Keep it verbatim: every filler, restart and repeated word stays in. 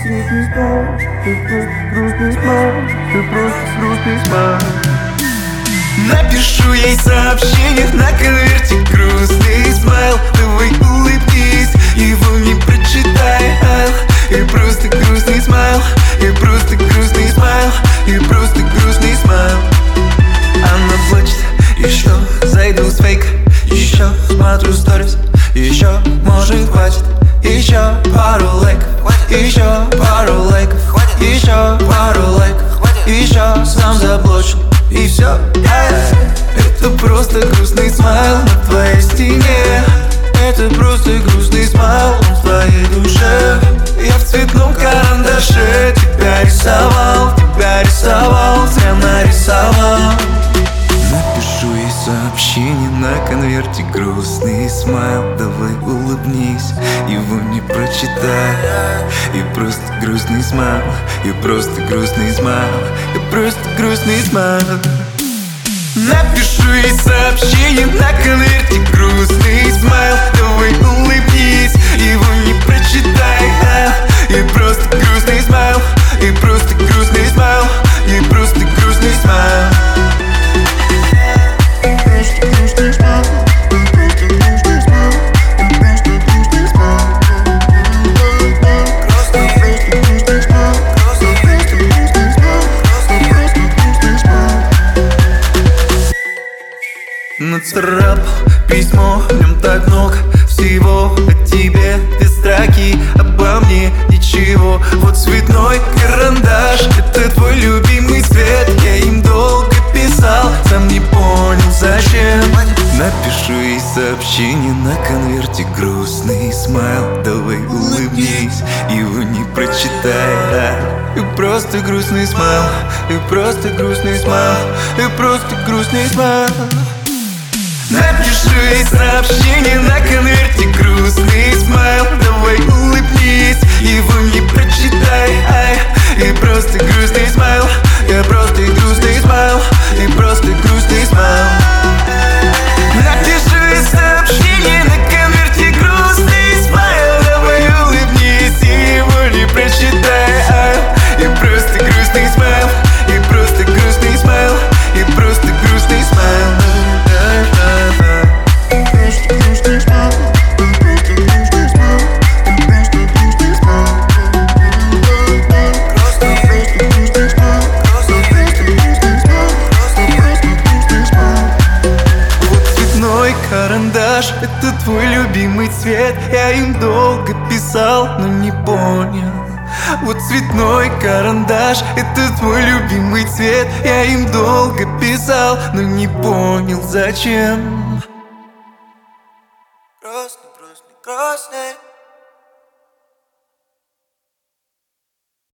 грустный смайл, ты просто грустный смайл, ты просто грустный смайл. Напишу ей сообщение на конверте грустный смайл. Давай улыбнись, его не прочитай. И просто грустный смайл, и просто грустный смайл, и просто грустный смайл. Она плачет, еще зайду с фейка, еще смотрю сторис, еще, может, хватит. Еще пару лайков, еще пару лайков, еще пару лайков, еще сам заблочен. И все, yeah. Это просто грустный смайл на твоей стене. Это просто грустный смайл в твоей душе. Я в цветном карандаше тебя рисовал, тебя рисовал, зря нарисовал. Напишу ей сообщение на конверте грустный смайл. Давай улыбнись, его не прочитай. И просто грустный смайл, и просто грустный смайл, и просто грустный смайл. Напишу ей сообщение на конверте грустный смайл. Давай улыбнись, его не прочитай. И просто грустный смайл, и просто грустный смайл, и просто грустный смайл. Нацарапал письмо, в нем так много всего о тебе, две строки, обо мне ничего. Вот цветной карандаш, это твой любимый цвет. Я им долго писал, сам не понял зачем. Напишу ей сообщение на конверте грустный смайл. Давай улыбнись, его не прочитай. И просто грустный смайл, и просто грустный смайл, и просто грустный смайл. Напишу ей сообщение на конверте грустный смайл. Давай улыбнись, его не прочитай. И просто грустный смайл, и просто грустный смайл, и просто грустный смайл. Напишу ей сообщение на конверте грустный смайл. Давай улыбнись, его не прочитай. И просто грустный смайл, и просто грустный смайл, и просто грустный смайл. Карандаш, это твой любимый цвет. Я им долго писал, но не понял. Вот цветной карандаш, это твой любимый цвет. Я им долго писал, но не понял зачем. Красный, красный, красный.